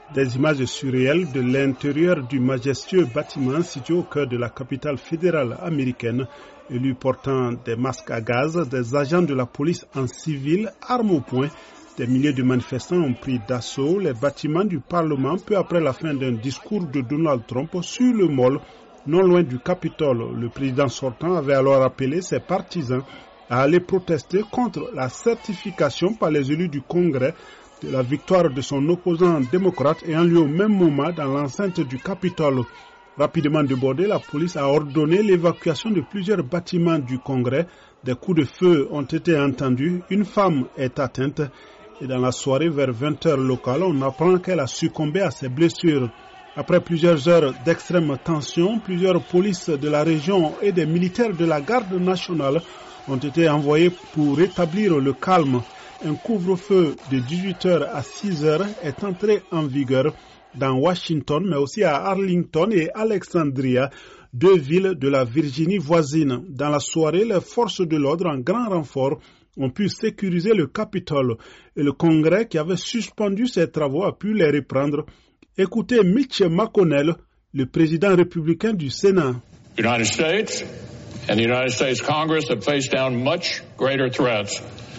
Des images surréelles de l'intérieur du majestueux bâtiment situé au cœur de la capitale fédérale américaine, élus portant des masques à gaz, des agents de la police en civil, armes au poing. Des milliers de manifestants ont pris d'assaut les bâtiments du Parlement peu après la fin d'un discours de Donald Trump sur le Mall, non loin du Capitole. Le président sortant avait alors appelé ses partisans à aller protester contre la certification par les élus du Congrès de la victoire de son opposant démocrate ayant lieu au même moment dans l'enceinte du Capitole. Rapidement débordée, la police a ordonné l'évacuation de plusieurs bâtiments du Congrès. Des coups de feu ont été entendus. Une femme est atteinte et dans la soirée vers 20h locale, on apprend qu'elle a succombé à ses blessures. Après plusieurs heures d'extrême tension, plusieurs polices de la région et des militaires de la garde nationale ont été envoyés pour rétablir le calme. Un couvre-feu de 18h à 6h est entré en vigueur dans Washington, mais aussi à Arlington et Alexandria, deux villes de la Virginie voisine. Dans la soirée, les forces de l'ordre en grand renfort ont pu sécuriser le Capitole et le Congrès qui avait suspendu ses travaux a pu les reprendre. Écoutez Mitch McConnell, le président républicain du Sénat. United States and the United States Congress have faced down much greater threats.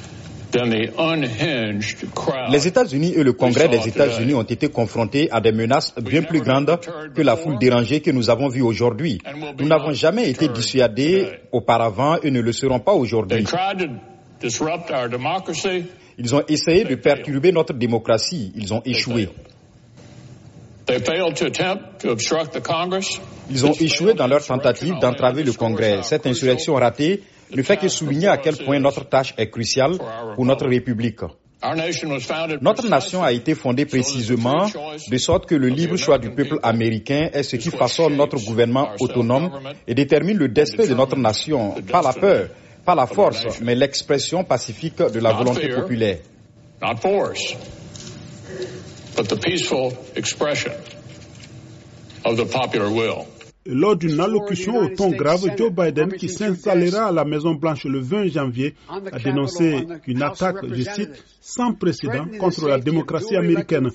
Les États-Unis et le Congrès des États-Unis ont été confrontés à des menaces bien plus grandes que la foule dérangée que nous avons vue aujourd'hui. Nous n'avons jamais été dissuadés auparavant et ne le serons pas aujourd'hui. Ils ont essayé de perturber notre démocratie. Ils ont échoué. Ils ont échoué dans leur tentative d'entraver le Congrès. Cette insurrection ratée ne fait que souligner à quel point notre tâche est cruciale pour notre République. Notre nation a été fondée précisément de sorte que le libre choix du peuple américain est ce qui façonne notre gouvernement autonome et détermine le destin de notre nation, pas la peur, pas la force, mais l'expression pacifique de la volonté populaire. Lors d'une allocution au ton grave, Joe Biden, qui s'installera à la Maison-Blanche le 20 janvier, a dénoncé une attaque, je cite, sans précédent contre la démocratie américaine.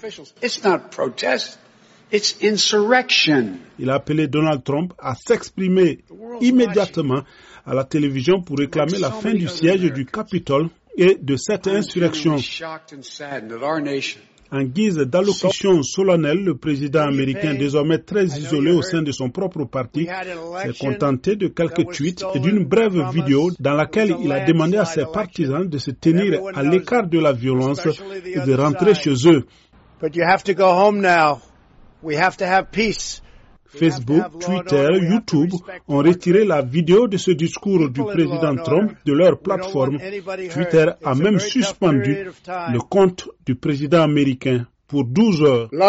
Il a appelé Donald Trump à s'exprimer immédiatement à la télévision pour réclamer la fin du siège du Capitole et de cette insurrection. En guise d'allocution solennelle, le président américain, désormais très isolé au sein de son propre parti, s'est contenté de quelques tweets et d'une brève vidéo dans laquelle il a demandé à ses partisans de se tenir à l'écart de la violence et de rentrer chez eux. Facebook, Twitter, YouTube ont retiré la vidéo de ce discours du président Trump de leur plateforme. Twitter a même suspendu le compte du président américain pour 12 heures.